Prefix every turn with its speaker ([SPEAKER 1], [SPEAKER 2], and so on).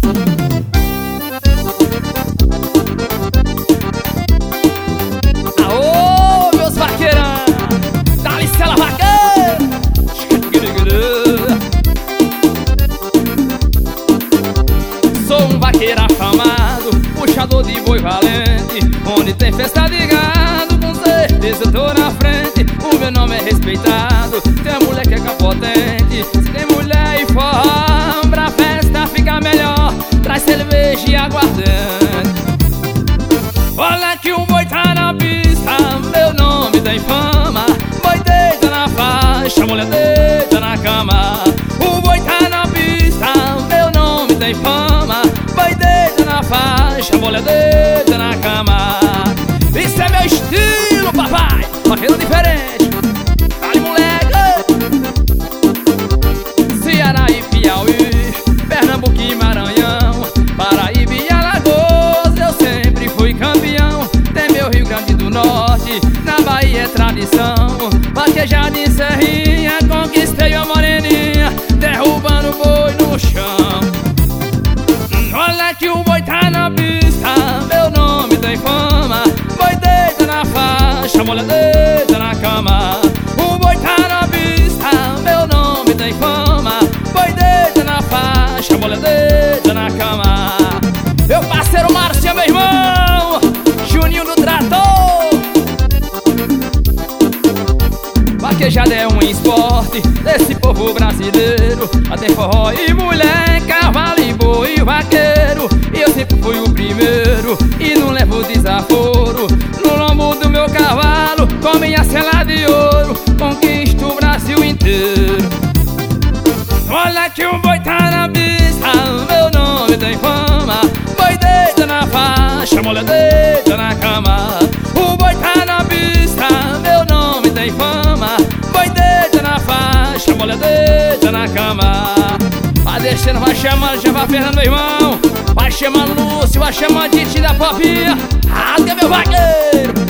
[SPEAKER 1] Aô, meus vaqueirão, dá licença, vaqueiro. Sou um vaqueiro afamado, puxador de boi valente. Onde tem festa de gado, com certeza eu tô na frente. O meu nome é respeitado, tem a mulher que é capotente. Se tem mulher e forró, pra festa ficar melhor, traz cerveja e aguardente. Olha que o boi tá na pista, meu nome tem fama. Boi deita na faixa, mulher deita na cama. O boi tá na pista, meu nome tem fama. Boi deita na faixa, mulher deita na cama. Isso é meu estilo, papai, vaqueiro diferente. Dale, moleque. Ceará e Piauí, Pernambuco e Maranhão, Paraíba e Alagoas, eu sempre fui campeão. Tem meu Rio Grande do Norte, na Bahia é tradição. Vaquejada em Serrinha, conquistei a moreninha, derrubando o boi no chão. Olha que o boi tá na pista, meu nome tem fama. Boi deita na faixa, mulher deita na cama. O boi tá na pista, meu nome tem fama. Boi deita na faixa, mulher deita na cama. Meu parceiro Márcio, meu irmão, Juninho do Trator. Vaquejada é um esporte desse povo brasileiro. Até forró e mulher, cavalo e boi e vaqueiro. E eu sempre fui o primeiro e não levo desaforo. No lombo do meu cavalo, com minha sela de ouro, conquisto o Brasil inteiro. Olha que o boi tá na pista, meu nome tem fama. Boi deita na faixa, mulher deita na cama. O boi tá na pista, meu nome tem fama. Boi deita na faixa, mulher deita na cama. Vai descendo, vai chamando, já vai Fernando, meu irmão. Vai chamando Lúcio, vai chamando Titi da Popinha. Rasga, meu vaqueiro.